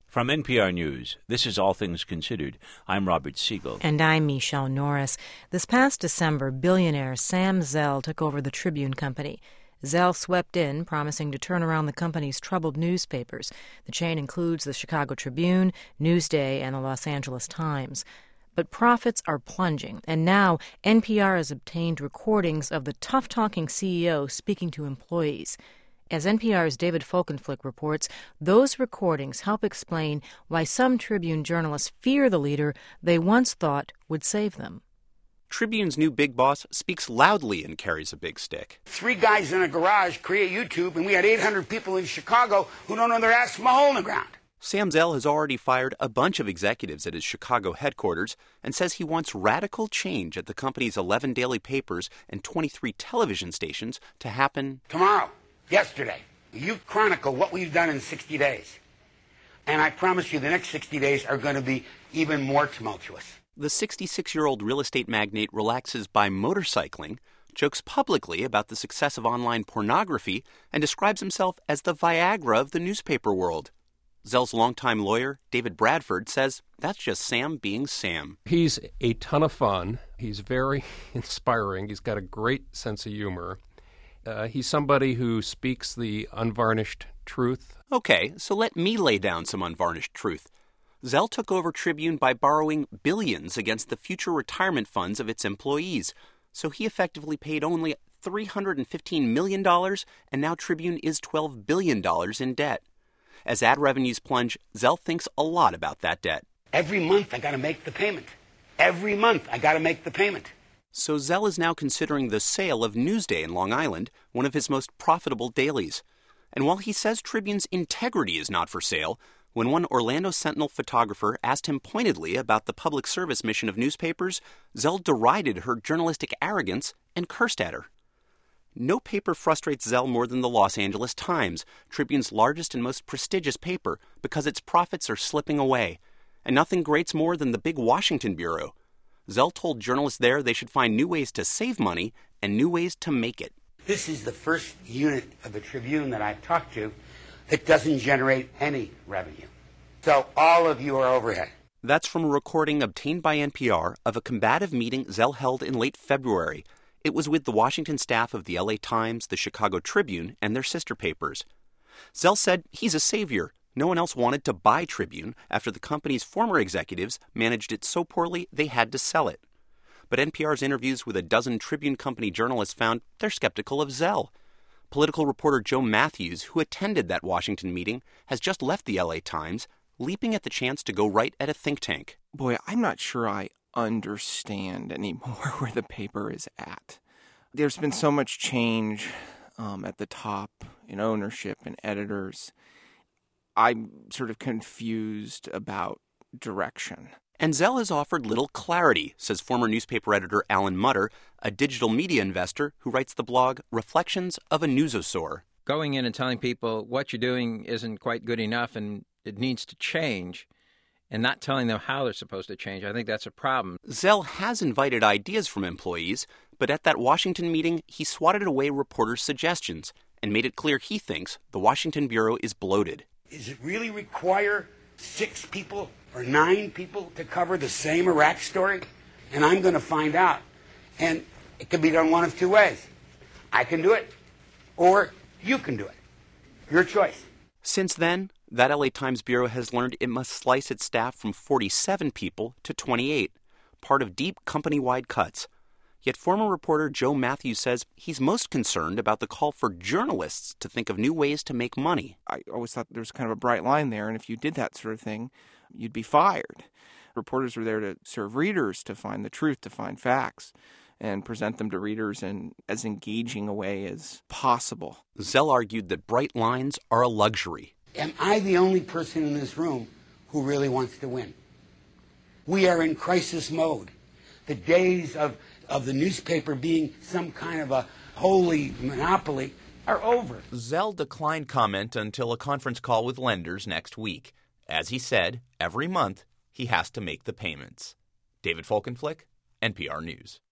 From NPR News, this is All Things Considered. I'm Robert Siegel. And I'm Michelle Norris. This past December, billionaire Sam Zell took over the Tribune Company. Zell swept in, promising to turn around the company's troubled newspapers. The chain includes the Chicago Tribune, Newsday, and the Los Angeles Times. But profits are plunging, and now NPR has obtained recordings of the tough-talking CEO speaking to employees. As NPR's David Folkenflik reports, those recordings help explain why some Tribune journalists fear the leader they once thought would save them. Tribune's new big boss speaks loudly and carries a big stick. 3 guys in a garage create YouTube, and we had 800 people in Chicago who don't know their ass from a hole in the ground. Sam Zell has already fired a bunch of executives at his Chicago headquarters and says he wants radical change at the company's 11 daily papers and 23 television stations to happen tomorrow. Yesterday, you chronicle what we've done in 60 days. And I promise you the next 60 days are going to be even more tumultuous. The 66-year-old real estate magnate relaxes by motorcycling, jokes publicly about the success of online pornography, and describes himself as the Viagra of the newspaper world. Zell's longtime lawyer, David Bradford, says that's just Sam being Sam. He's a ton of fun. He's very inspiring. He's got a great sense of humor. He's somebody who speaks the unvarnished truth. Okay, so let me lay down some unvarnished truth. Zell took over Tribune by borrowing billions against the future retirement funds of its employees. So he effectively paid only $315 million, and now Tribune is $12 billion in debt. As ad revenues plunge, Zell thinks a lot about that debt. Every month I got to make the payment. Every month I got to make the payment. So Zell is now considering the sale of Newsday in Long Island, one of his most profitable dailies. And while he says Tribune's integrity is not for sale, when one Orlando Sentinel photographer asked him pointedly about the public service mission of newspapers, Zell derided her journalistic arrogance and cursed at her. No paper frustrates Zell more than the Los Angeles Times, Tribune's largest and most prestigious paper, because its profits are slipping away. And nothing grates more than the big Washington bureau. Zell told journalists there they should find new ways to save money and new ways to make it. This is the first unit of the Tribune that I've talked to that doesn't generate any revenue. So all of you are overhead. That's from a recording obtained by NPR of a combative meeting Zell held in late February. It was with the Washington staff of the LA Times, the Chicago Tribune, and their sister papers. Zell said he's a savior. No one else wanted to buy Tribune after the company's former executives managed it so poorly they had to sell it. But NPR's interviews with a dozen Tribune Company journalists found they're skeptical of Zell. Political reporter Joe Matthews, who attended that Washington meeting, has just left the LA Times, leaping at the chance to go write at a think tank. Boy, I'm not sure I understand anymore where the paper is at. There's been so much change at the top in ownership and editors. I'm sort of confused about direction. And Zell has offered little clarity, says former newspaper editor Alan Mutter, a digital media investor who writes the blog Reflections of a Newsosaur. Going in and telling people what you're doing isn't quite good enough and it needs to change, and not telling them how they're supposed to change, I think that's a problem. Zell has invited ideas from employees, but at that Washington meeting, he swatted away reporters' suggestions and made it clear he thinks the Washington bureau is bloated. Does it really require 6 people or 9 people to cover the same Iraq story? And I'm going to find out. And it can be done one of 2 ways. I can do it, or you can do it. Your choice. Since then, that LA Times bureau has learned it must slice its staff from 47 people to 28, part of deep company-wide cuts. Yet former reporter Joe Matthews says he's most concerned about the call for journalists to think of new ways to make money. I always thought there was kind of a bright line there, and if you did that sort of thing, you'd be fired. Reporters were there to serve readers, to find the truth, to find facts, and present them to readers in as engaging a way as possible. Zell argued that bright lines are a luxury. Am I the only person in this room who really wants to win? We are in crisis mode. The days of the newspaper being some kind of a holy monopoly are over. Zell declined comment until a conference call with lenders next week. As he said, every month he has to make the payments. David Folkenflik, NPR News.